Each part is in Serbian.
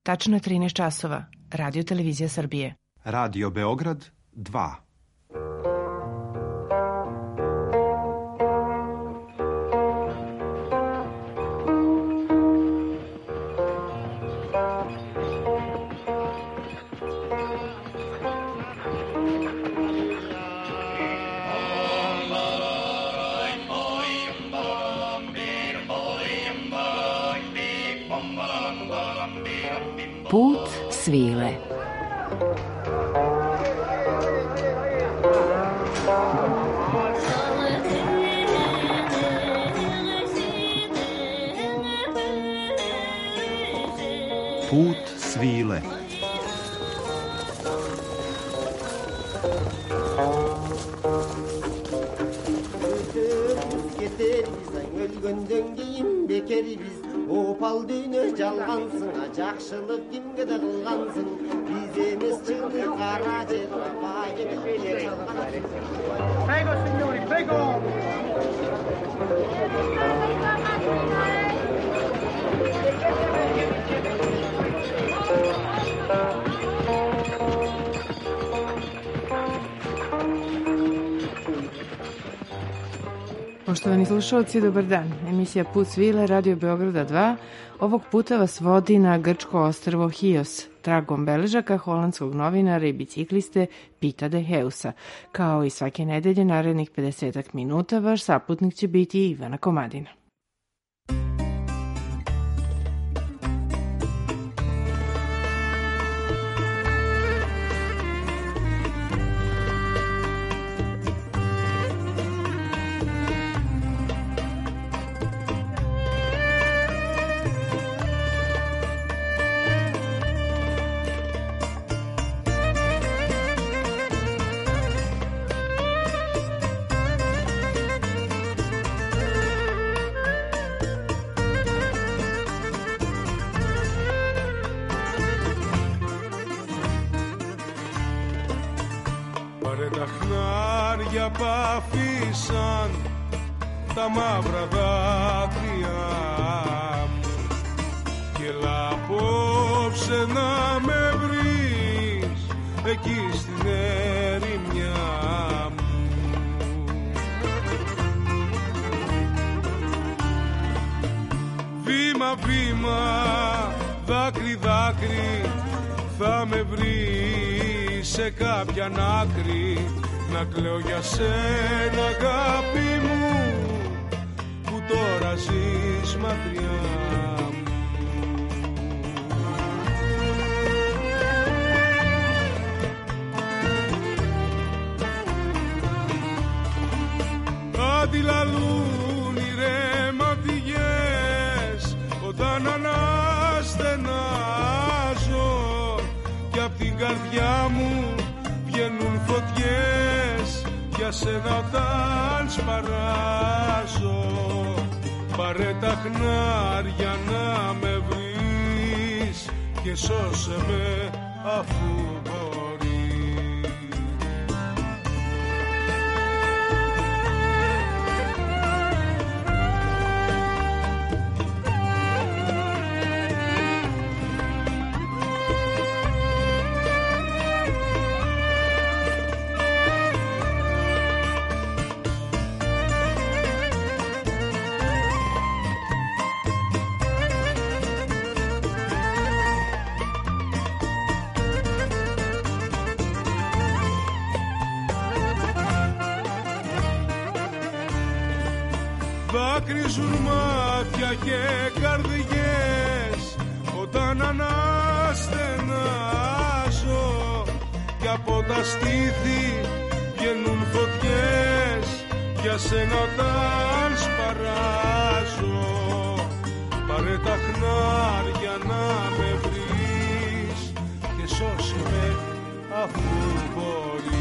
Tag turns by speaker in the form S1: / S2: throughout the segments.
S1: Tačno je 13 časova. Radio Televizija Srbije.
S2: Radio Beograd 2.
S3: Put svile.
S2: Put svile.
S4: Opal düğünü çalgansın, жақшылық kimge de kılgansın. Biz emes çıktı kara cetme, bayını çalgansın. Prego signori, prego!
S1: Poštovani slušalci, dobar dan. Emisija Put svile, Radio Beograda 2. Ovog puta vas vodi na grčko ostrvo Hios, tragom beležaka holandskog novinara i bicikliste Pita de Heusa. Kao i svake nedelje, narednih 50 minuta, vaš saputnik će biti Ivana Komadina.
S5: Τα χνάρια που αφήσαν τα μαύρα δάκρυα μου και έλα απόψε να με βρεις εκεί στην ερημιά μου. Βήμα βήμα, δάκρυ δάκρυ θα με βρεις σε κάποια άκρη να κλαίω για σένα αγάπη μου που τώρα ζεις μακριά μου. Αντιλαλούν οι ρεματιές όταν αναστενάζω κι απ' την καρδιά μου βγαίνουν φωτιές για σένα όταν σπαράζω. Πάρε τα χνάρια να με βρεις και σώσε με αφού μπορείς. Δάκρυζουν μάτια και καρδιές όταν αναστενάζω και από τα στήθη βγαίνουν φωτιές για σένα όταν σπαράζω. Πάρε τα χνάρια να με βρεις και σώσε με αφού μπορείς.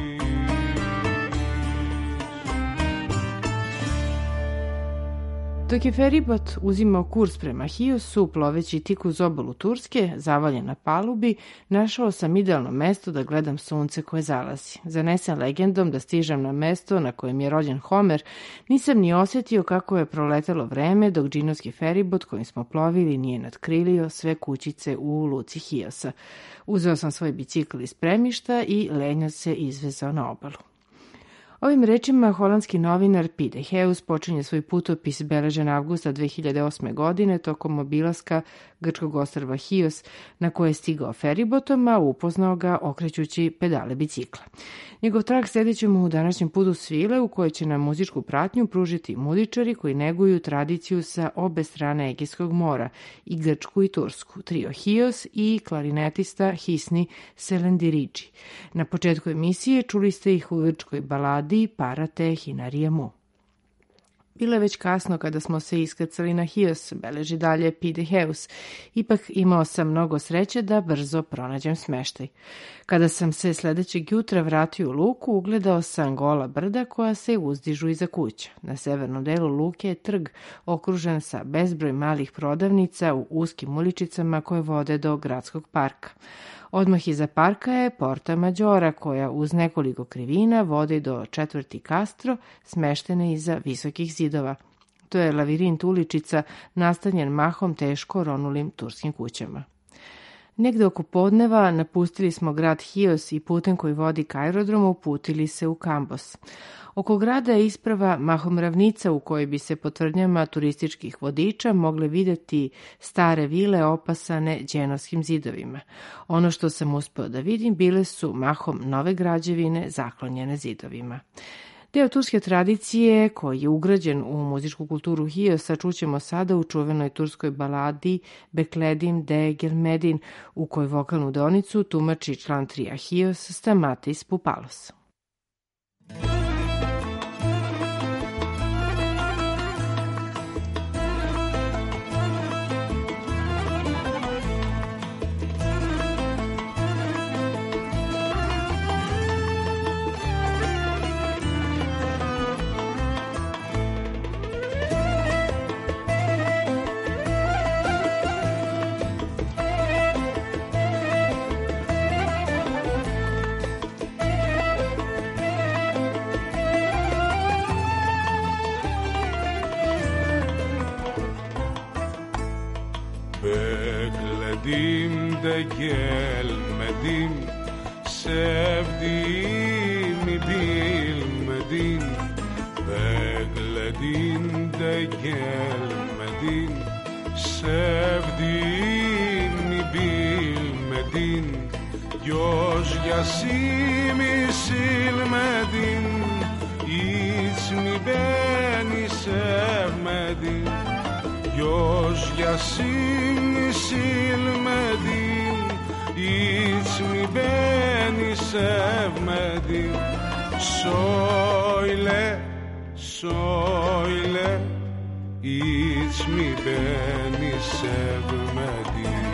S1: To Dok je feribot uzimao kurs prema Hiosu, ploveći tik uz obalu Turske, zavaljen na palubi, našao sam idealno mesto da gledam sunce koje zalazi. Zanesen legendom da stižem na mesto na kojem je rođen Homer, nisam ni osjetio kako je proletelo vreme dok džinovski feribot kojim smo plovili nije nadkrilio sve kućice u luci Hiosa. Uzeo sam svoj bicikl iz spremišta i lenjac se izvezao na obalu. Ovim rečima holandski novinar Piet de Heus počinje svoj putopis beležen avgusta 2008. godine tokom obilaska grčkog ostrva Hios na koje je stigao feribotom, a upoznao ga okrećući pedale bicikla. Njegov trag sledit ćemo u današnjem putu svile u kojoj će nam muzičku pratnju pružiti muzičari koji neguju tradiciju sa obe strane Egejskog mora, i grčku i tursku, trio Hios i klarinetista Hisni Selendiridži. Na početku emisije čuli ste ih u grčkoj baladi Para te Hinarije mu. Bilo je već kasno kada smo se iskrcali na Hios, beleži dalje Piet de Heus. Ipak imao sam mnogo sreće da brzo pronađem smeštaj. Kada sam se sledećeg jutra vratio u luku, ugledao sam gola brda koja se uzdižu iza kuća. Na severnom delu luke je trg okružen sa bezbroj malih prodavnica u uskim uličicama koje vode do gradskog parka. Odmah iza parka je Porta Mađora koja uz nekoliko krivina vodi do četvrti Castro, smeštene iza visokih zidova. To je lavirint uličica nastanjen mahom teško ronulim turskim kućama. Negde oko podneva napustili smo grad Hios i putem koji vodi ka aerodromu uputili se u Kambos. Oko grada je isprava mahom ravnica u kojoj bi se po tvrdnjama turističkih vodiča mogle videti stare vile opasane dženovskim zidovima. Ono što sam uspeo da vidim bile su mahom nove građevine zaklonjene zidovima. Deo turske tradicije koji je ugrađen u muzičku kulturu Hiosa čućemo sada u čuvenoj turskoj baladi Bekledim de Gelmedin, u kojoj vokalnu deonicu tumači član trija Hios Stamatis Poupalos.
S5: Bekledim de gelmedin, sevdiğimi bilmedin. Bekledim de gelmedin, sevdiğimi bilmedin. Gözyaşımı silmedin, hiç mi beni sevmedin? Gözyaşımı silmedin, hiç mi beni sevmedin? Söyle, söyle, hiç mi beni sevmedin?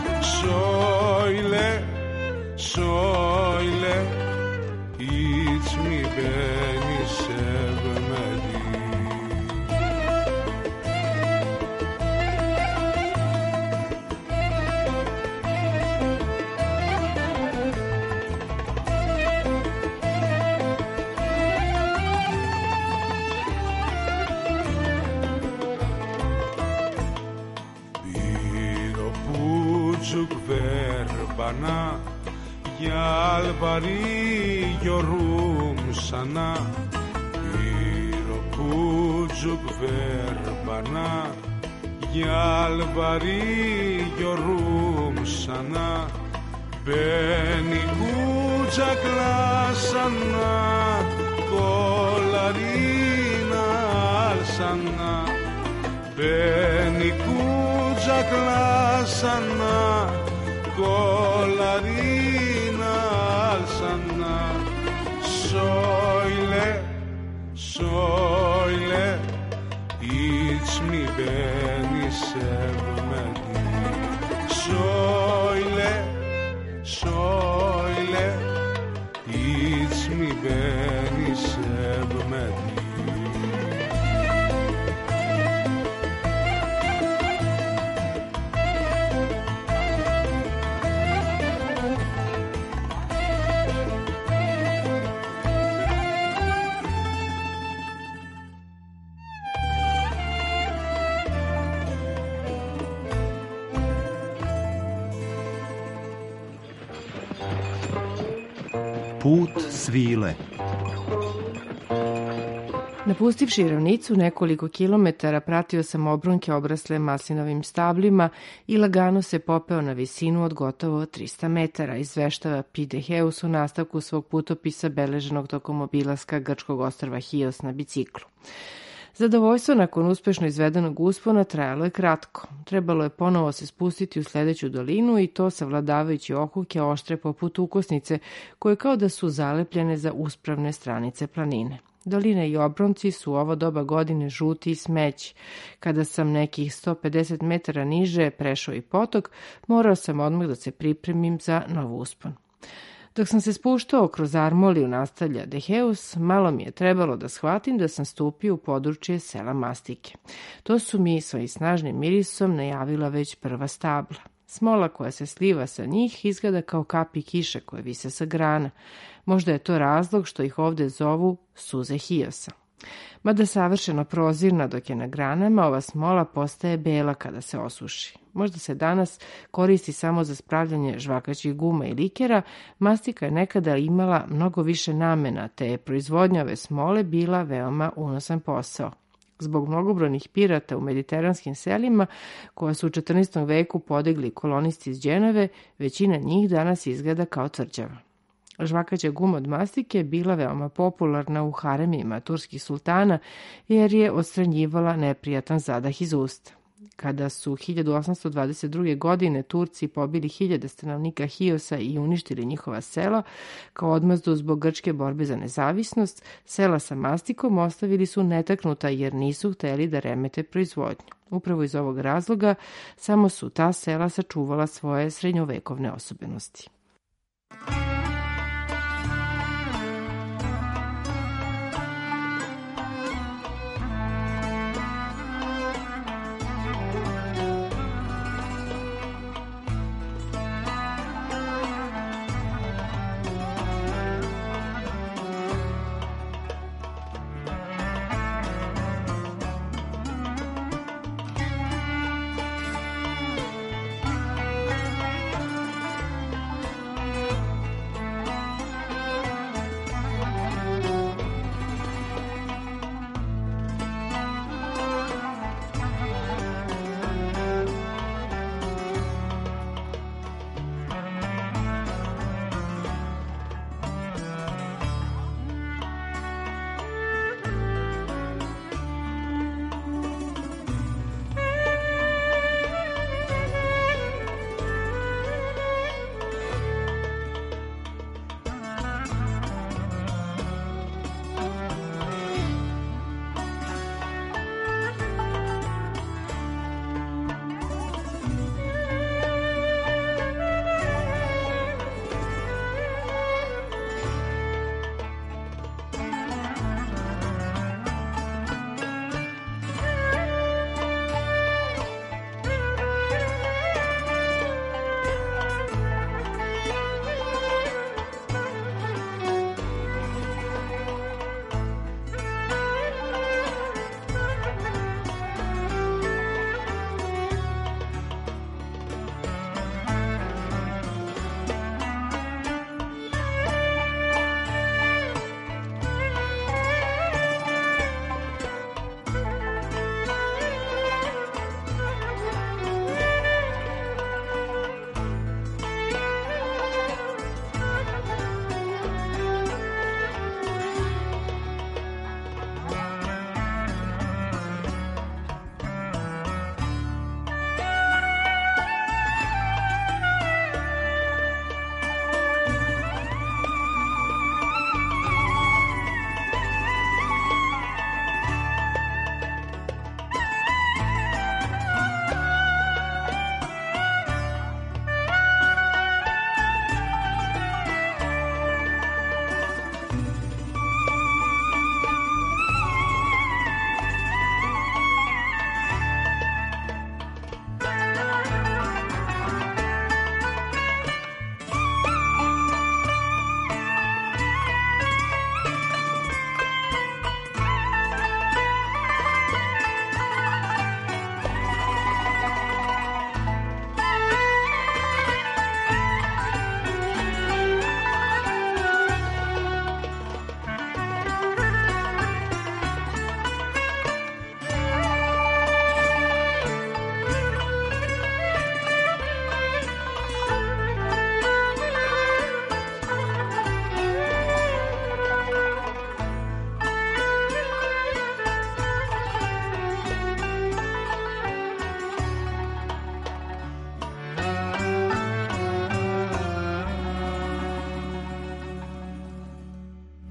S5: Söyle, söyle, hiç mi beni sevmedin? Verbana yalvarıyorum sana, bir öpücük ver bana. Yalvarıyorum sana, beni kucaklasana, kollarına alsana. Beni kucaklasana, kollarına alsana. Söyle, söyle, hiç mi beni sevmedin? Söyle, söyle, hiç mi beni sevmedin?
S2: Put svile.
S1: Napustivši ravnicu nekoliko kilometara, pratio sam obrunke obrasle maslinovim stablima i lagano se popeo na visinu od gotovo 300 metara, izveštava Pete Heus u nastavku svog putopisa beleženog tokom obilaska grčkog ostrva Hios na biciklu. Zadovoljstvo nakon uspešno izvedenog uspona trajalo je kratko. Trebalo je ponovo se spustiti u sledeću dolinu i to savladavajući okuke oštre poput ukosnice, koje kao da su zalepljene za uspravne stranice planine. Doline i obronci su u ovo doba godine žuti i smeći. Kada sam nekih 150 metara niže prešao i potok, morao sam odmah da se pripremim za nov uspon. Dok sam se spuštao kroz Armoliju, nastavlja De Heus, malo mi je trebalo da shvatim da sam stupio u područje sela Mastike. To su mi svojim snažnim mirisom najavila već prva stabla. Smola koja se sliva sa njih izgleda kao kapi kiše koje vise sa grana. Možda je to razlog što ih ovde zovu suze Hiosa. Mada savršeno prozirna dok je na granama, ova smola postaje bela kada se osuši. Možda se danas koristi samo za spravljanje žvakaćih guma i likera, mastika je nekada imala mnogo više namena, te je proizvodnja ove smole bila veoma unosan posao. Zbog mnogobrojnih pirata u mediteranskim selima, koja su u 14. veku podigli kolonisti iz Dženeve, većina njih danas izgleda kao tvrđava. Žvakaća guma od mastike bila veoma popularna u haremima turskih sultana, jer je odstranjivala neprijatan zadah iz usta. Kada su 1822. godine Turci pobili 1000 stanovnika Hiosa i uništili njihova sela, kao odmazdu zbog grčke borbe za nezavisnost, sela sa mastikom ostavili su netaknuta jer nisu hteli da remete proizvodnju. Upravo iz ovog razloga samo su ta sela sačuvala svoje srednjovekovne osobenosti.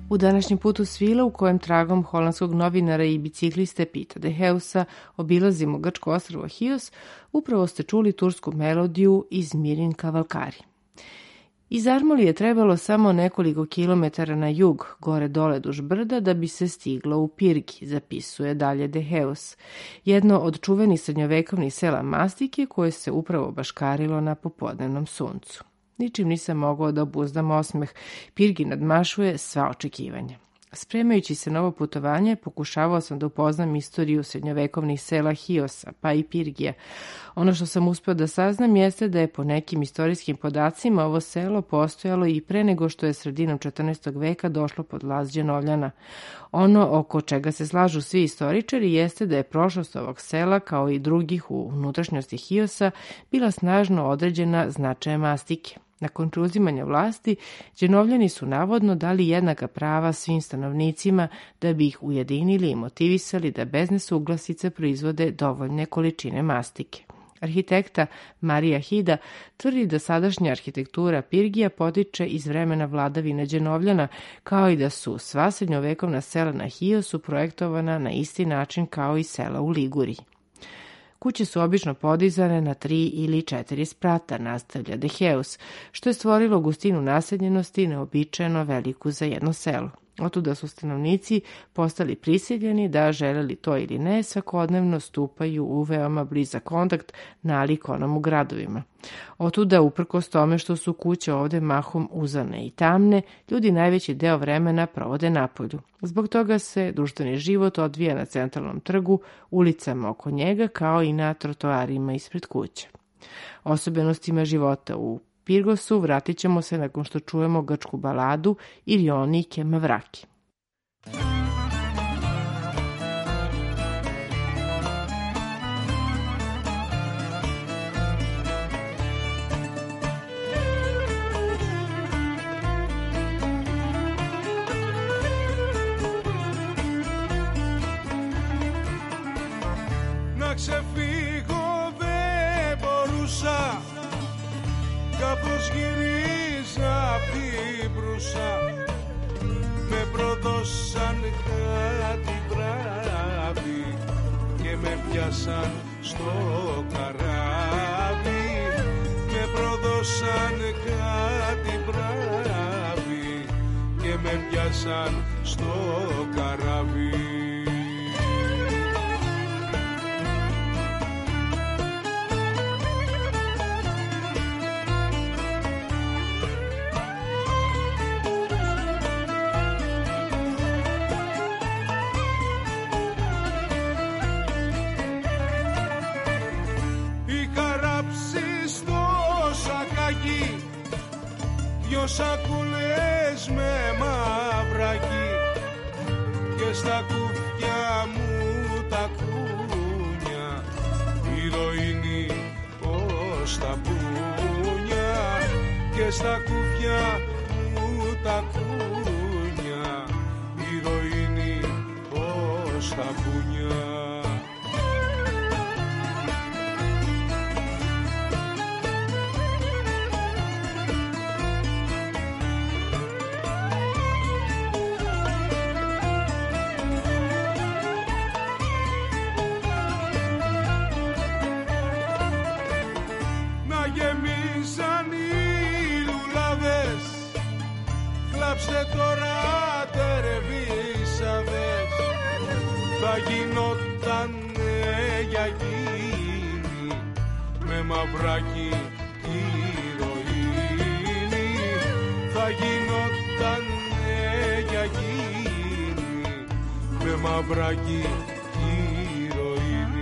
S1: U današnjem putu svile u kojem tragom holandskog novinara i bicikliste Pita de Heusa obilazimo grčko ostrvo Hios, upravo ste čuli tursku melodiju iz Mirin Kavalkari. Iz Armoli je trebalo samo nekoliko kilometara na jug, gore dole duž brda, da bi se stiglo u Pirgi, zapisuje dalje de Heus, jedno od čuvenih srednjovekovnih sela Mastike koje se upravo baškarilo na popodnevnom suncu. Ničim nisam mogao da obuzdam osmeh, Pirgi nadmašuje sva očekivanja. Spremajući se na ovo putovanje, pokušavao sam da upoznam istoriju srednjovekovnih sela Hiosa, pa i Pirgija. Ono što sam uspeo da saznam jeste da je po nekim istorijskim podacima ovo selo postojalo i pre nego što je sredinom 14. veka došlo pod vlast Đenovljana. Ono oko čega se slažu svi istoričari jeste da je prošlost ovog sela, kao i drugih u unutrašnjosti Hiosa, bila snažno određena značajem Mastike. Nakon preuzimanja vlasti, Đenovljani su navodno dali jednaka prava svim stanovnicima da bi ih ujedinili i motivisali da bez nesuglasice proizvode dovoljne količine mastike. Arhitekta Marija Hida tvrdi da sadašnja arhitektura Pirgija potiče iz vremena vladavine Đenovljana, kao i da su sva srednjovekovna sela na Hiosu projektovana na isti način kao i sela u Liguriji. Kuće su obično podizane na 3 ili 4 sprata, nastavlja de Heus, što je stvorilo gustinu naseljenosti neobičajeno veliku za jedno selo. Otuda su stanovnici postali prisiljeni da, želeli to ili ne, svakodnevno stupaju u veoma blizak kontakt nalik onom u gradovima. Otuda, uprkos tome što su kuće ovde mahom uzane i tamne, ljudi najveći deo vremena provode napolju. Zbog toga se društveni život odvija na centralnom trgu, ulicama oko njega, kao i na trotoarima ispred kuća. Osobenostima života u Pirgosu vratit ćemo se nakon što čujemo grčku baladu Irioni ke Mavraki.
S5: Να ξεφύγω δεν μπορούσα, κάπως γυρίζα απ' την Προύσα. Με προδώσαν κάτι βράδυ και με πιάσαν στο καράβι. Με προδώσαν κάτι βράδυ και με πιάσαν στο καράβι. Δυο σακούλες με μαυράκι και στα κουφιά μου τα κούνια ηρωίνη ως τα πούνια και στα κουφιά μου τα κούνια ηρωίνη ως τα πούνια. Κλάψτε τώρα τερεβίσαδες, θα γινότανε για εκείνη με μαυράκι ηρωίνη. Θα γινότανε για εκείνη με μαυράκι ηρωίνη.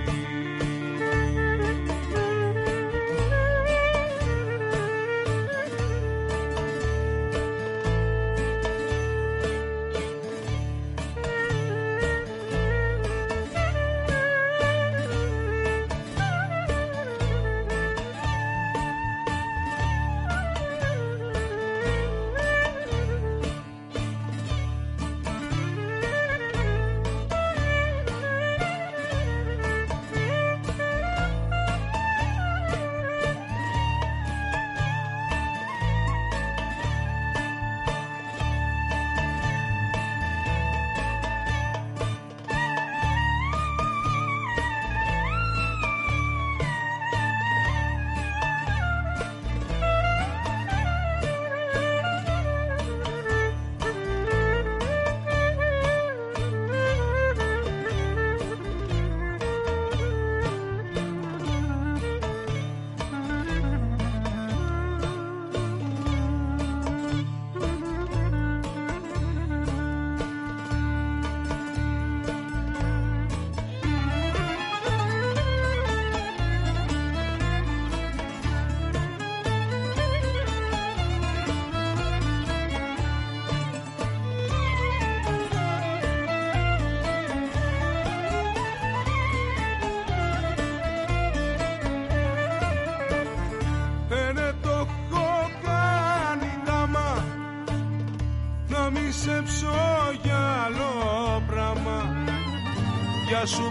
S5: σου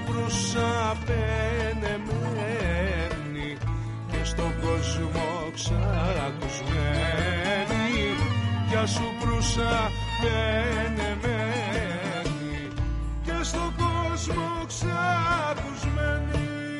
S5: προσαπενεμένη και στον κόσμο ξακουσμένη, για σου προσαπενεμένη και στον κόσμο ξακουσμένη.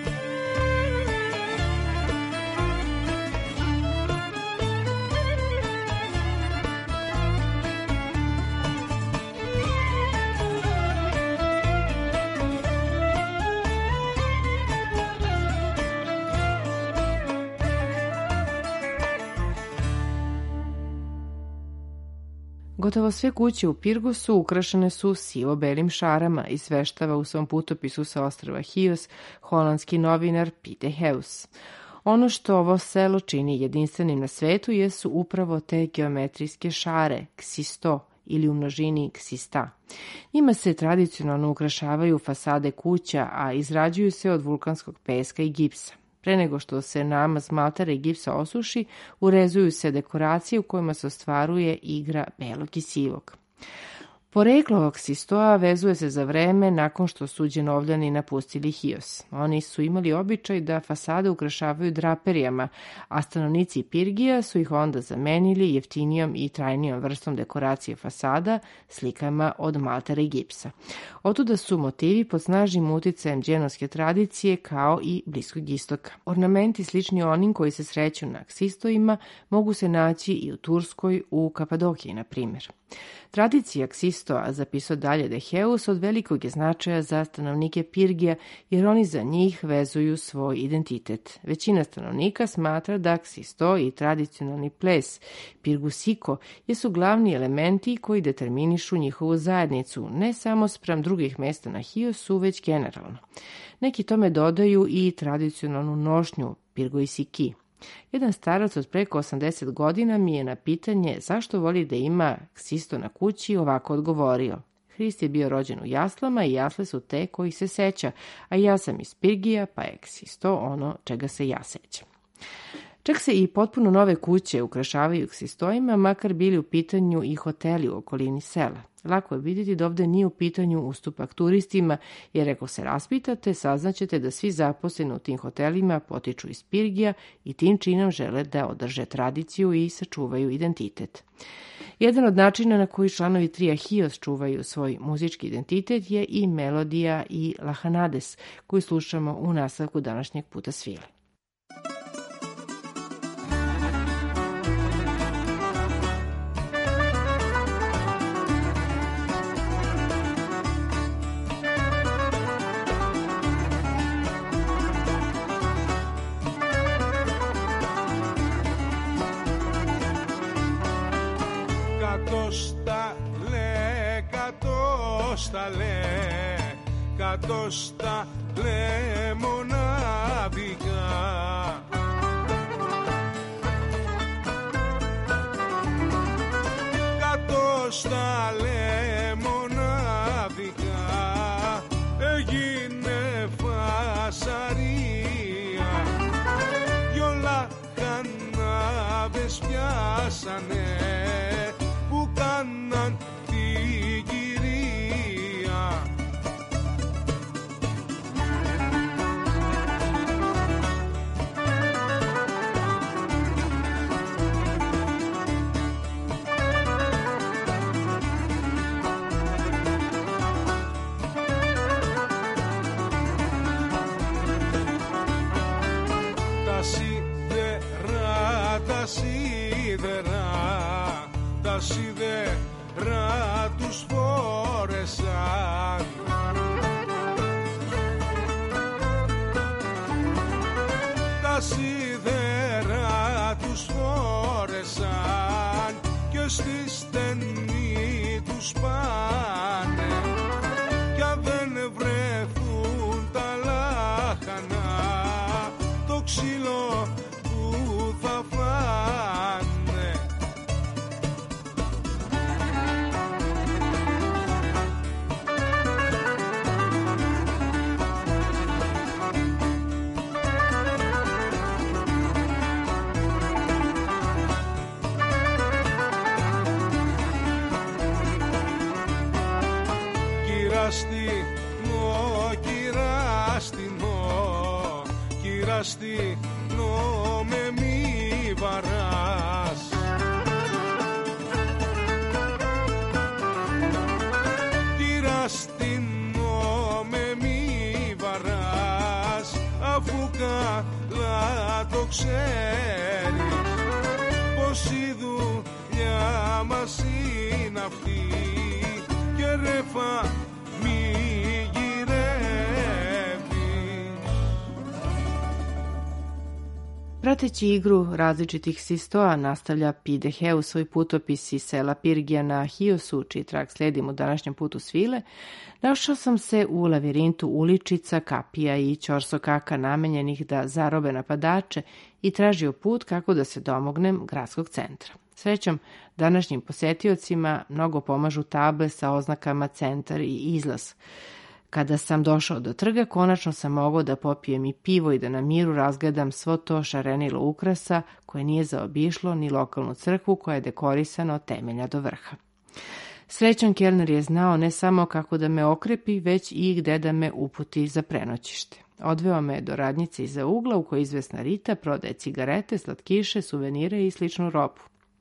S1: Gotovo sve kuće u Pirgosu ukrašene su sivo-belim šarama, izveštava u svom putopisu sa ostrva Hios holandski novinar Pieter Heus. Ono što ovo selo čini jedinstvenim na svetu jesu upravo te geometrijske šare, ksisto, ili u množini ksista. Njima se tradicionalno ukrašavaju fasade kuća, a izrađuju se od vulkanskog peska i gipsa. Pre nego što se namaz maltara i gipsa osuši, urezuju se dekoracije u kojima se ostvaruje igra belog i sivog. Poreklo ovog ksistoa vezuje se za vreme nakon što su Đenovljani napustili Hios. Oni su imali običaj da fasade ukrašavaju draperijama, a stanovnici Pirgija su ih onda zamenili jeftinijom i trajnijom vrstom dekoracije fasada, slikama od maltara i gipsa. Otuda su motivi pod snažnim uticajem dženovske tradicije kao i Bliskog istoka. Ornamenti slični onim koji se sreću na ksistojima mogu se naći i u Turskoj, u Kapadokiji, na primjer. Tradicija ksistoa, zapisao dalje de Heus, od velikog je značaja za stanovnike Pirgija, jer oni za njih vezuju svoj identitet. Većina stanovnika smatra da ksisto i tradicionalni ples pirgusiko jesu glavni elementi koji determinišu njihovu zajednicu, ne samo spram drugih mesta na Hiosu, već generalno. Neki tome dodaju i tradicionalnu nošnju pirgoisiki. Jedan starac od preko 80 godina mi je na pitanje zašto voli da ima ksisto na kući ovako odgovorio. Hrist je bio rođen u jaslama i jasle su te kojih se seća, a ja sam iz Pirgija, pa je ksisto ono čega se ja sećam. Čak se i potpuno nove kuće ukrašavaju ksistojima, makar bili u pitanju i hoteli u okolini sela. Lako je vidjeti da ovde nije u pitanju ustupak turistima, jer ako se raspitate, saznaćete da svi zaposleni u tim hotelima potiču iz Pirgija i tim činom žele da održe tradiciju i sačuvaju identitet. Jedan od načina na koji članovi trija Hios čuvaju svoj muzički identitet je i melodija i lahanades, koju slušamo u nastavku današnjeg puta svile.
S5: Κατώστα λέ μοναδικά, κατώστα λέ μοναδικά, έγινε φασαρία, δυο λαχανάδες πιάσανε που κάναν την κυρία. Τα σίδερα τους φόρεσαν, τα σίδερα τους φόρεσαν και στη στενή τους πάνε, κι αν δεν βρεθούν τα λάχανα, το ξύλο που θα φάνε. ξέρεις πως η δουλειά μας είναι αυτή και ρεφά μη
S1: Prateći igru različitih sistoa nastavlja Pideheu svoj putopis iz sela Pirgija na Hiosu, čiji trag slijedim u današnjem putu svile. Našao sam se u lavirintu uličica, kapija i ćorsokaka namenjenih da zarobe napadače i tražio put kako da se domognem gradskog centra. Srećom, današnjim posetiocima mnogo pomažu table sa oznakama centar i izlaz. Kada sam došao do trga, konačno sam mogao da popijem i pivo i da na miru razgledam svo to šarenilo ukrasa koje nije zaobišlo ni lokalnu crkvu koja je dekorisana od temelja do vrha. Srećan kelner je znao ne samo kako da me okrepi, već i gde da me uputi za prenoćište. Odveo me do radnjice iza ugla u kojoj izvesna Rita prodaje cigarete, slatkiše, suvenire i sličnu robu.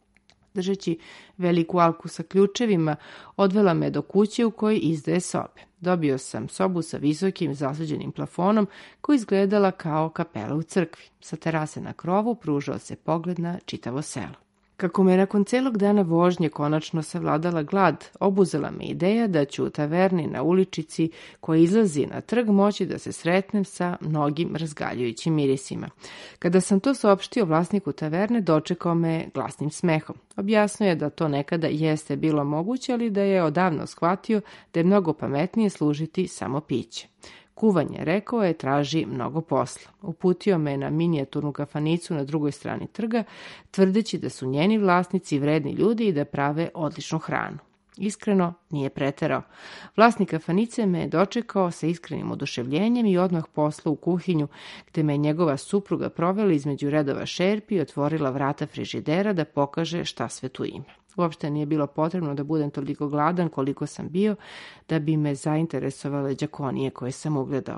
S1: Držeći veliku alku sa ključevima, odvela me do kuće u kojoj izdaje sobe. Dobio sam sobu sa visokim zasađenim plafonom koja izgledala kao kapela u crkvi. Sa terase na krovu pružao se pogled na čitavo selo. Kako me nakon celog dana vožnje konačno savladala glad, obuzela me ideja da ću u taverni na uličici koja izlazi na trg moći da se sretnem sa mnogim razgaljujućim mirisima. Kada sam to saopštio vlasniku taverne, dočekao me glasnim smehom. Objasnio je da to nekada jeste bilo moguće, ali da je odavno shvatio da je mnogo pametnije služiti samo piće. Kuvanje, rekao je, traži mnogo posla. Uputio me na minijaturnu kafanicu na drugoj strani trga, tvrdeći da su njeni vlasnici vredni ljudi i da prave odličnu hranu. Iskreno, nije preterao. Vlasnik kafanice me je dočekao sa iskrenim oduševljenjem i odmah poslao u kuhinju, gde me njegova supruga provela između redova šerpi i otvorila vrata frižidera da pokaže šta sve tu ima. Uopšte nije bilo potrebno da budem toliko gladan koliko sam bio da bi me zainteresovale đakonije koje sam ugledao.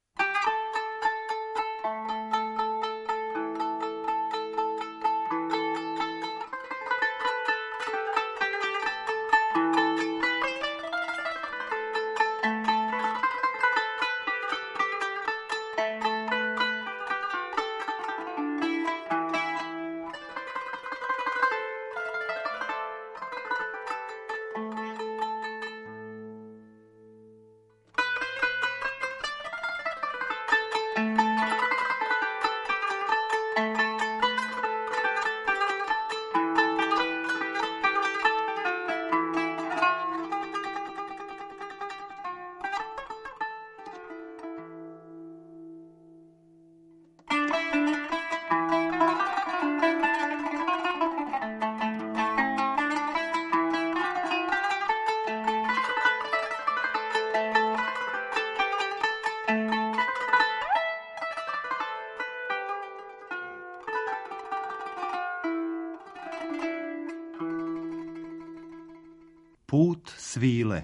S2: Put svile.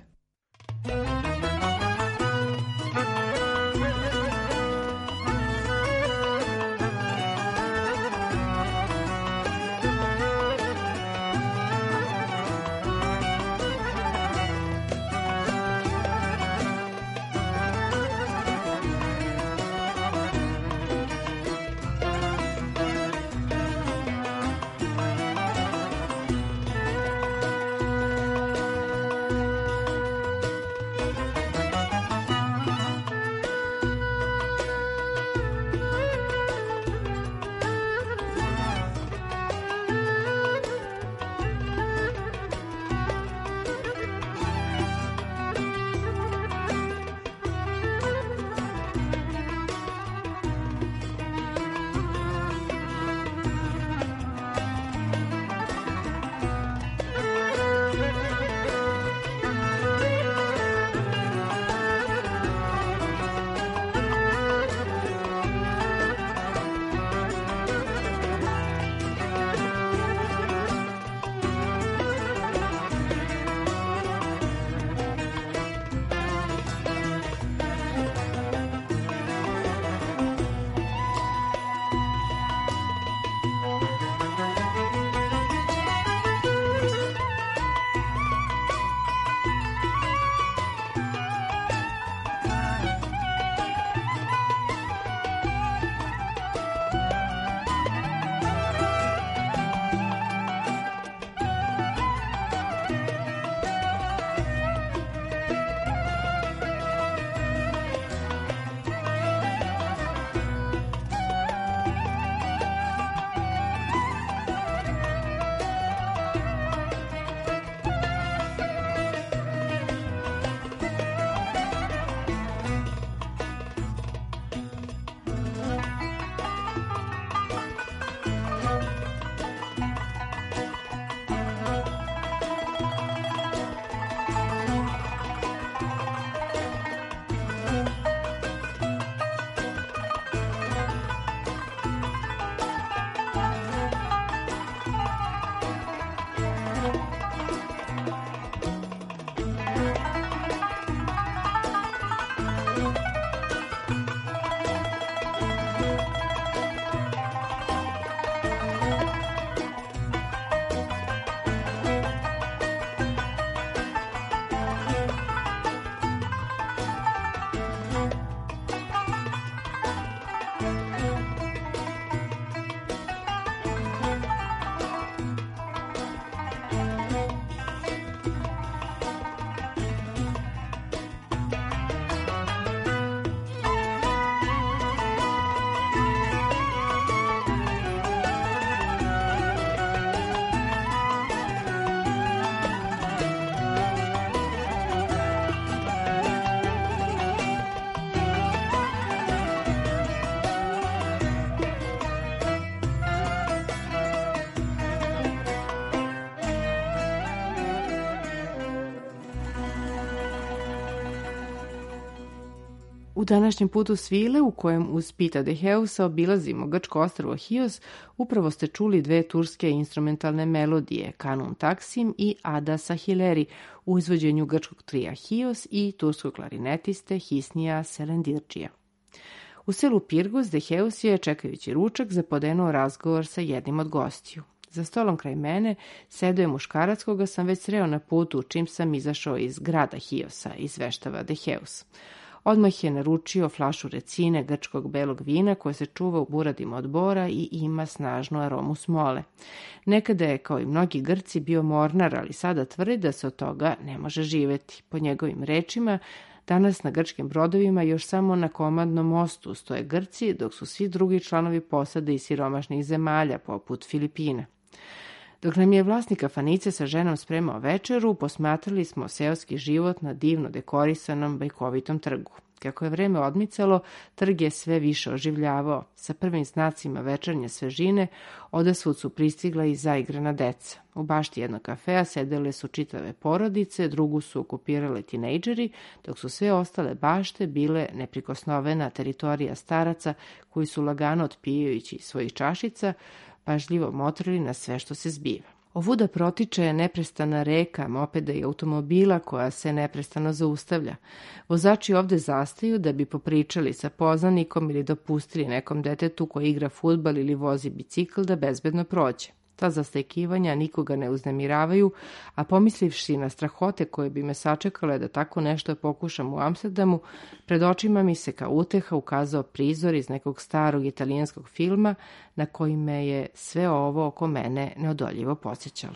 S1: U današnjem putu svile, u kojem uz Pita de Heusa obilazimo grčko ostrvo Hios, upravo ste čuli dve turske instrumentalne melodije, Kanun Taksim i Ada Sahileri, u izvođenju grčkog trija Hios i turskog klarinetiste Hisnija Selendirčija. U selu Pirgos de Heus je, čekajući ručak, zapodenuo razgovor sa jednim od gostiju. Za stolom kraj mene sedeo je muškarac koga sam već sreo na putu čim sam izašao iz grada Hiosa, izveštava de Heus. Odmah je naručio flašu recine grčkog belog vina koje se čuva u buradima od bora i ima snažnu aromu smole. Nekada je, kao i mnogi Grci, bio mornar, ali sada tvrdi da se od toga ne može živeti. Po njegovim rečima, danas na grčkim brodovima još samo na komandnom mostu stoje Grci, dok su svi drugi članovi posade iz siromašnih zemalja, poput Filipina. Dok nam je vlasnik kafanice sa ženom spremao večeru, posmatrali smo seoski život na divno dekorisanom bajkovitom trgu. Kako je vreme odmicalo, trg je sve više oživljavao. Sa prvim znacima večernje svežine odasvud su pristigla i zaigrana deca. U bašti jednog kafea sedele su čitave porodice, drugu su okupirale tinejdžeri, dok su sve ostale bašte bile neprikosnovena teritorija staraca koji su lagano otpijajući svojih čašica pažljivo motrili na sve što se zbiva. Ovuda protiče neprestana reka mopeda i automobila koja se neprestano zaustavlja. Vozači ovde zastaju da bi popričali sa poznanikom ili dopustili nekom detetu koji igra fudbal ili vozi bicikl da bezbedno prođe. Ta zastajkivanja nikoga ne uznemiravaju, a pomislivši na strahote koje bi me sačekale da tako nešto pokušam u Amsterdamu, pred očima mi se kao uteha ukazao prizor iz nekog starog italijanskog filma na koji me je sve ovo oko mene neodoljivo podsjećalo.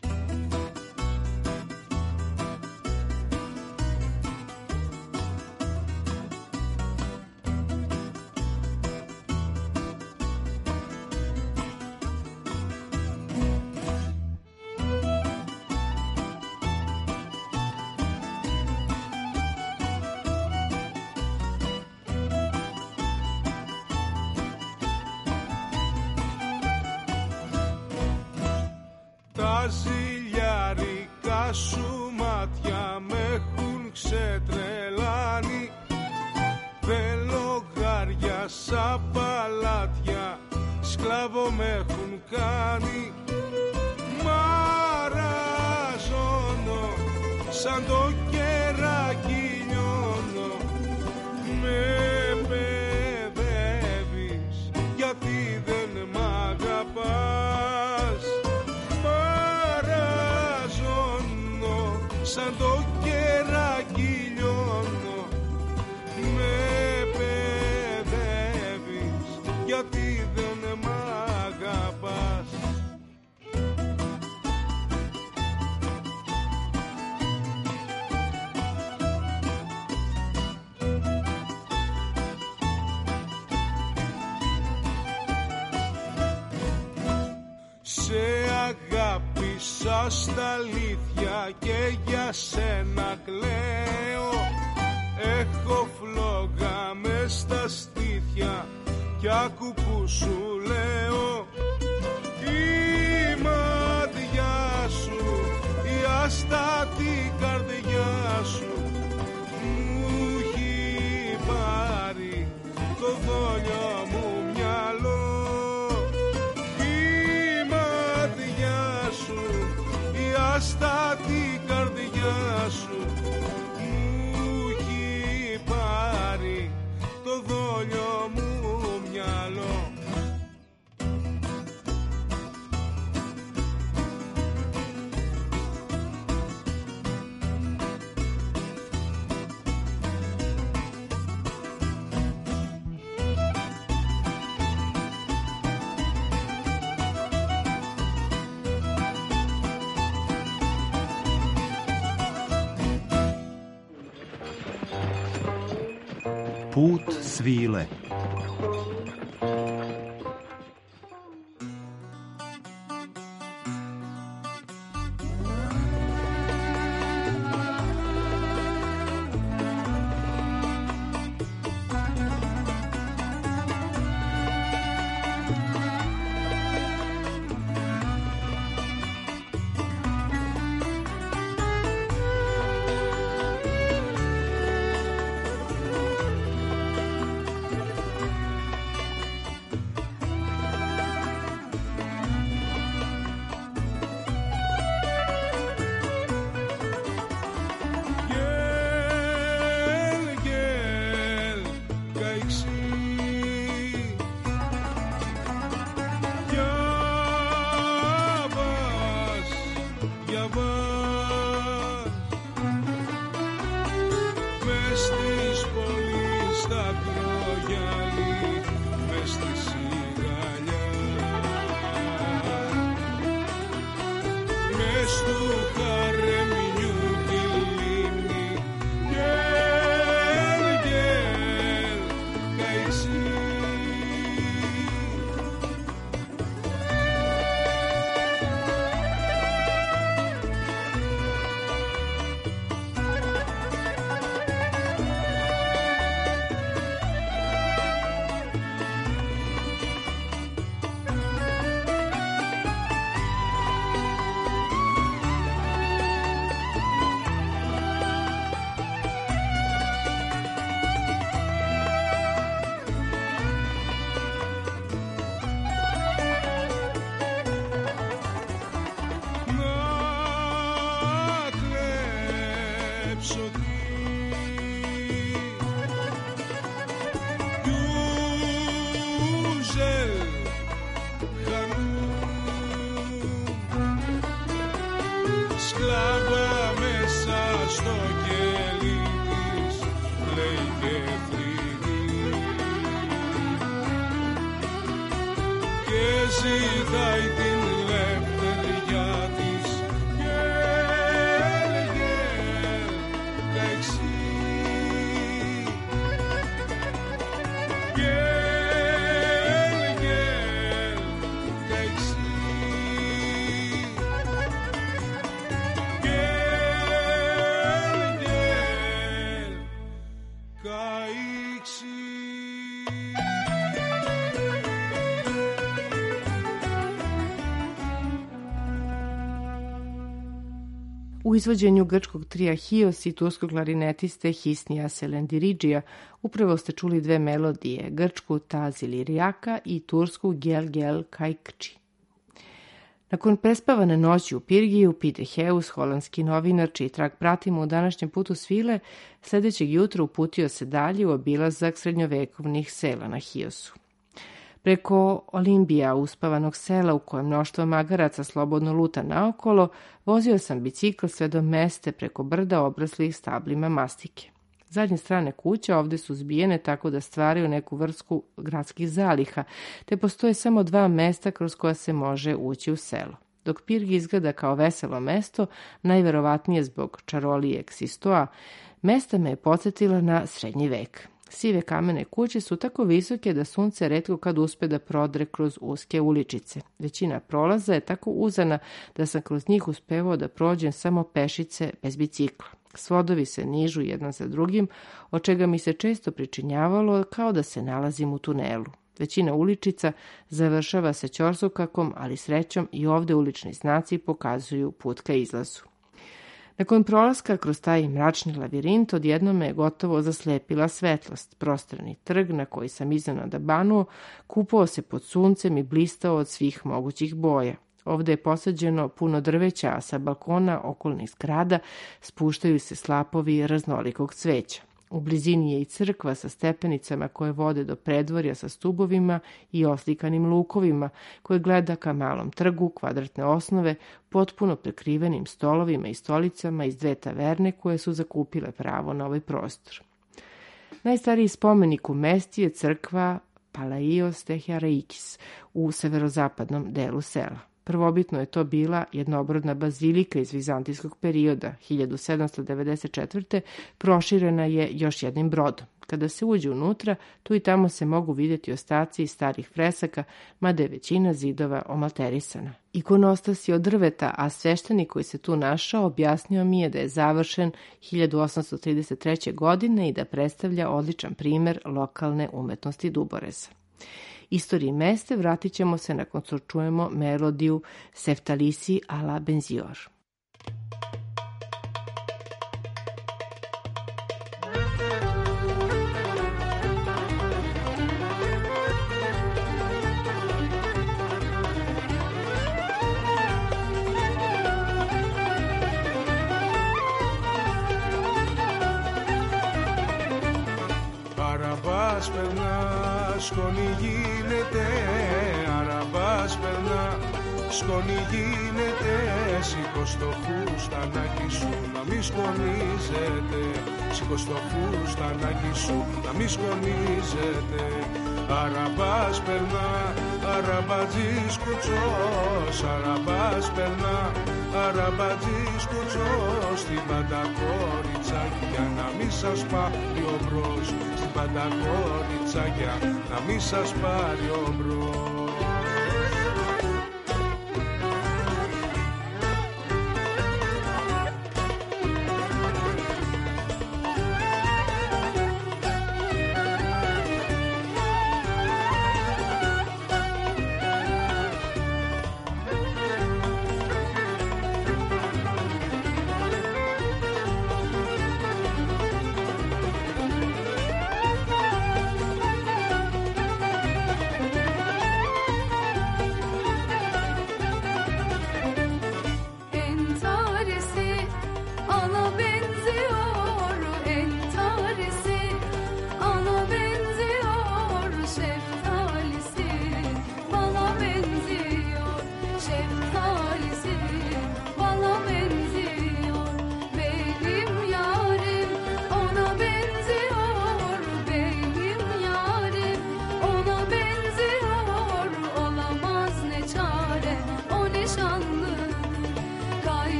S5: Τα ζηλιάρικα σου μάτια με έχουν ξετρελάνει. Θέλω γάρια σαν παλάτια, σκλάβο με έχουν κάνει. Μαραζώνω σαν το κεράκι λιώνω. Με παιδεύεις γιατί δεν μ' αγαπάς. Σαν το κεράκι λιώνω. Με παιδεύεις γιατί δεν μ' αγαπάς. Σε αγάπησα στα αλήθεια και για σένα κλαίω. Έχω φλόγα μες στα στήθια κι άκου που σου λέω. Η μάτια σου, η αστάτη καρδιά σου μου έχει πάρει το δόλιο μου μυαλό. Στα την καρδιά σου μου έχει πάρει το δόλιο μου μυαλό.
S2: Put svile.
S5: ζητάει την ελευθεριά της και έλεγε ταξί και έλεγε ταξί και έλεγε καήξη.
S1: U izvođenju grčkog trija Hios i turskog klarinetiste Hisnija Selendiridžija upravo ste čuli dve melodije, grčku Tazi Lirijaka i tursku Gel Gel Kajkči. Nakon prespavane noći u Pirgiju, Pite Heus, holandski novinar, čiji trag pratimo u današnjem putu svile, sljedećeg jutra uputio se dalje u obilazak srednjovekovnih sela na Hiosu. Preko Olimbija, uspavanog sela u kojem mnoštvo magaraca slobodno luta naokolo, vozio sam bicikl sve do meste preko brda obraslih stablima mastike. Zadnje strane kuće ovdje su zbijene tako da stvaraju neku vrstu gradskih zaliha, te postoje samo dva mesta kroz koja se može ući u selo. Dok Pirgi izgleda kao veselo mesto, najverovatnije zbog čarolije Ksistoa, mesta me je podsjetila na srednji vek. Sive kamene kuće su tako visoke da sunce retko kad uspe da prodre kroz uske uličice. Većina prolaza je tako uzana da sam kroz njih uspevao da prođem samo pešice bez bicikla. Svodovi se nižu jedan za drugim, od čega mi se često pričinjavalo kao da se nalazim u tunelu. Većina uličica završava se ćorsokakom, ali srećom i ovde ulični znaci pokazuju put ka izlazu. Nakon prolaska kroz taj mračni lavirint, odjednom me je gotovo zaslepila svetlost. Prostrani trg na koji sam iznenada banuo, kupao se pod suncem i blistao od svih mogućih boja. Ovde je posađeno puno drveća, a sa balkona okolnih zgrada spuštaju se slapovi raznolikog cveća. U blizini je i crkva sa stepenicama koje vode do predvorja sa stubovima i oslikanim lukovima, koje gleda ka malom trgu kvadratne osnove, potpuno prekrivenim stolovima i stolicama iz dve taverne koje su zakupile pravo na ovaj prostor. Najstariji spomenik u mesti je crkva Palaios Tehiareikis u severozapadnom delu sela. Prvobitno je to bila jednobrodna bazilika iz vizantijskog perioda. 1794. proširena je još jednim brodom. Kada se uđe unutra, tu i tamo se mogu vidjeti ostaci iz starih fresaka, mada je većina zidova omalterisana. Ikonostas je od drveta, a sveštenik koji se tu našao objasnio mi je da je završen 1833. godine i da predstavlja odličan primer lokalne umetnosti duboreza. Istoriji meste vratit ćemo se nakon što čujemo melodiju Seftalisi a la Benzior.
S5: Αραμπάς περνά, σκόνη γίνεται, αραμπάς περνά, σκόνη γίνεται, σήκω στο φουστανάκι σου να μη σκονίζεται, σήκω στο φουστανάκι σου να μη σκονίζεται. Αραμπάς περνά, αραμπατζής κουτσός, αραμπάς περνά, αραμπατζής κουτσός, στην Παντακόριτσακια να μη σας πάρει ο μπρος, στην Παντακόριτσακια να μη σας πάρει ο μπρος.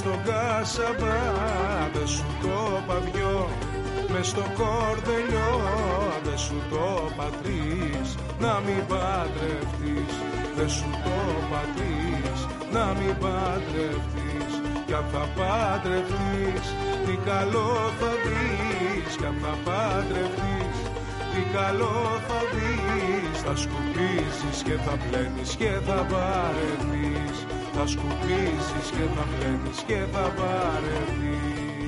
S5: στον κάσαμπα, δε σου το παβιό, μες στο κορδελιό, δε σου το πατρίς, να μην παντρευτείς. Δε σου το πατρίς, να μην παντρευτείς. Κι αν θα παντρευτείς, τι καλό θα δεις. Κι αν θα παντρευτείς, τι καλό θα δεις. Θα σκουπίσεις και θα πλένεις και θα βαρεθείς. Θα σκουπίσεις και θα πλένεις και θα βαρεθείς.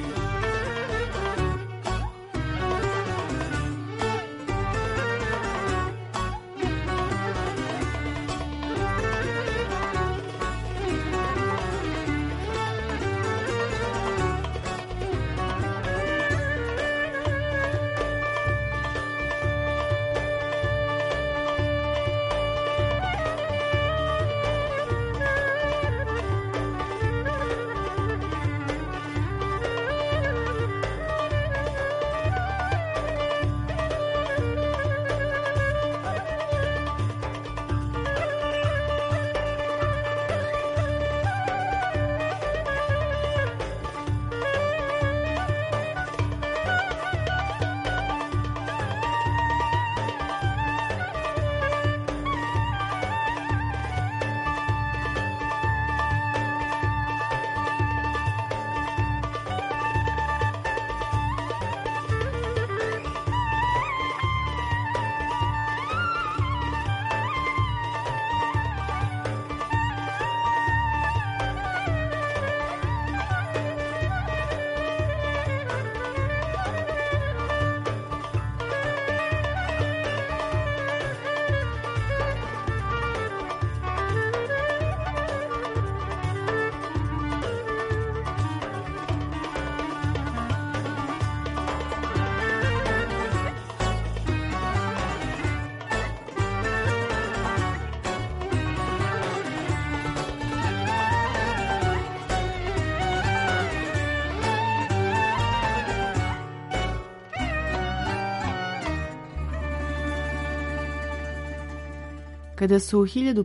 S1: Kada su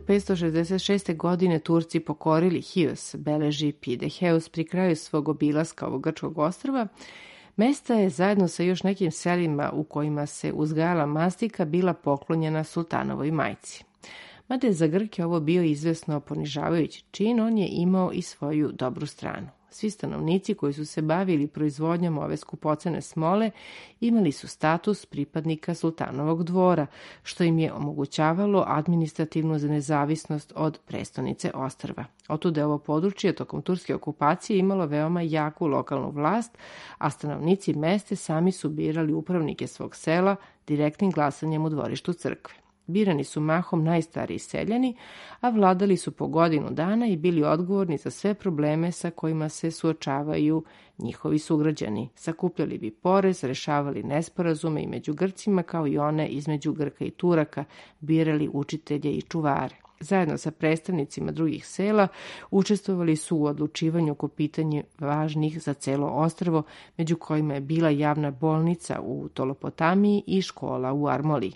S1: 1566. godine Turci pokorili Hios, beleži Pideheus pri kraju svog obilaska ovog grčkog ostrva, mesta je zajedno sa još nekim selima u kojima se uzgajala mastika bila poklonjena sultanovoj majci. Mada je za Grke ovo bio izvesno ponižavajući čin, on je imao i svoju dobru stranu. Svi stanovnici koji su se bavili proizvodnjom ove skupocene smole imali su status pripadnika sultanovog dvora, što im je omogućavalo administrativnu nezavisnost od prestonice ostrva. Otuda je ovo područje tokom turske okupacije imalo veoma jaku lokalnu vlast, a stanovnici mesta sami su birali upravnike svog sela direktnim glasanjem u dvorištu crkve. Birani su mahom najstariji seljani, a vladali su po godinu dana i bili odgovorni za sve probleme sa kojima se suočavaju njihovi sugrađani. Sakupljali bi porez, rešavali nesporazume i među Grcima kao i one između Grka i Turaka, birali učitelje i čuvare. Zajedno sa predstavnicima drugih sela učestvovali su u odlučivanju oko pitanja važnih za celo ostrvo, među kojima je bila javna bolnica u Tolopotamiji i škola u Armoliji.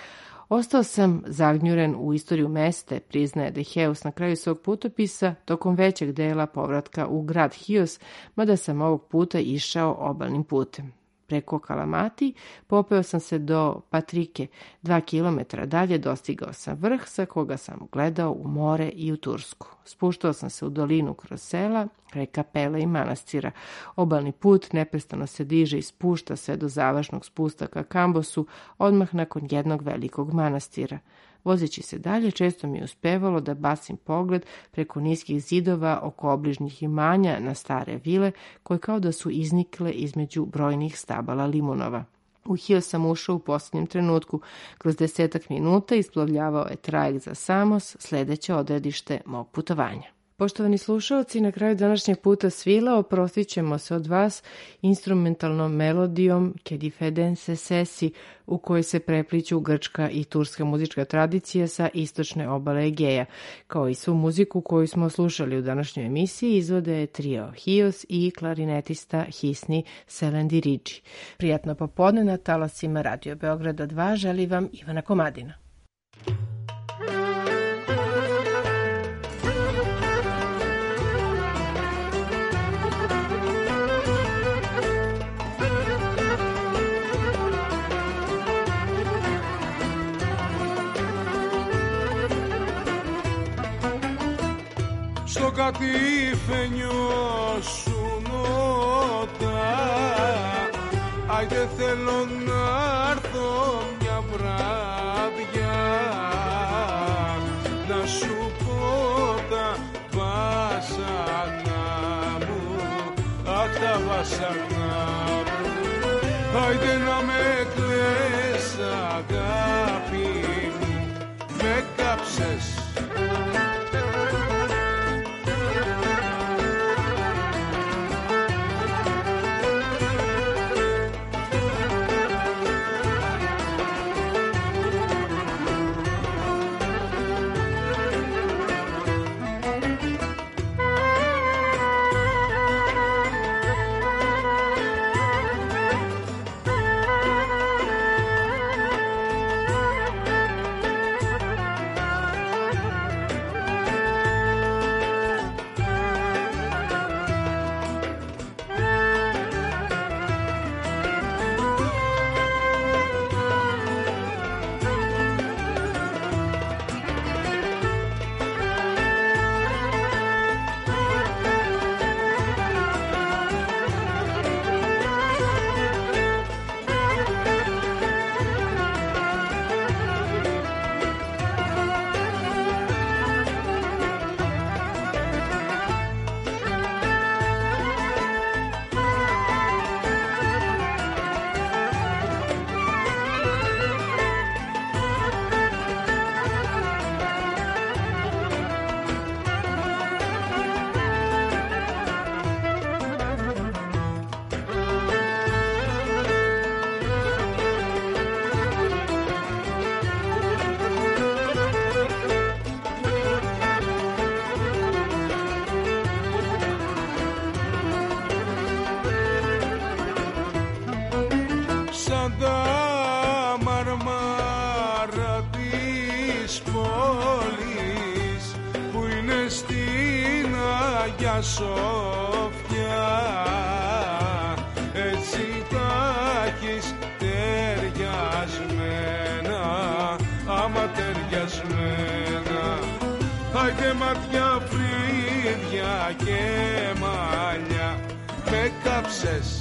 S1: Ostao sam zagnjuren u istoriju mesta, priznaje Deheus na kraju svog putopisa, tokom većeg dela povratka u grad Hios, mada sam ovog puta išao obalnim putem. Preko Kalamati popeo sam se do Patrike, 2 kilometra dalje dostigao sam vrh sa koga sam gledao u more i u Tursku. Spuštao sam se u dolinu kroz sela, kraj kapela i manastira. Obalni put neprestano se diže i spušta sve do završnog spusta ka Kambosu, odmah nakon jednog velikog manastira. Vozeći se dalje, često mi je uspevalo da bacim pogled preko niskih zidova oko obližnjih imanja na stare vile, koje kao da su iznikle između brojnih stabala limunova. U Hios sam ušao u posljednjem trenutku. Kroz 10 minuta isplovljavao je trajekt za Samos, sledeće odredište mog putovanja. Poštovani slušalci, na kraju današnjeg puta svila oprostit ćemo se od vas instrumentalnom melodijom Kedifeden Sesesi, u kojoj se prepliću grčka i turska muzička tradicija sa istočne obale Egeja. Kao i svu muziku koju smo slušali u današnjoj emisiji izvode trio Hios i klarinetista Hisni Selendiridži. Prijatno popodne na talasima Radio Beograda 2 želi vam Ivana Komadina.
S5: κατηφαινιώσουνοτα. Άιντε θέλω να έρθω μια βράδια να σου πω τα βάσανα μου, αχ τα βάσανα μου. Άιντε να με κλαις αγάπη μου, με κάψες. Σοφιά, έτσι τα έχεις ταιριασμένα, άμα ταιριασμένα. Άιντε ματιά, φρύδια και μαλλιά, με κάψες.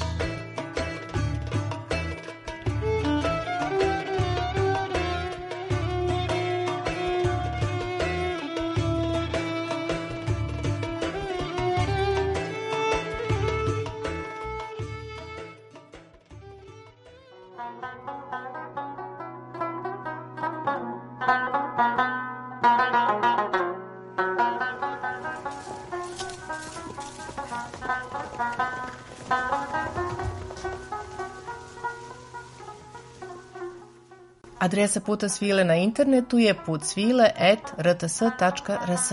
S6: Adresa Puta svile na internetu je putsvile@rts.rs.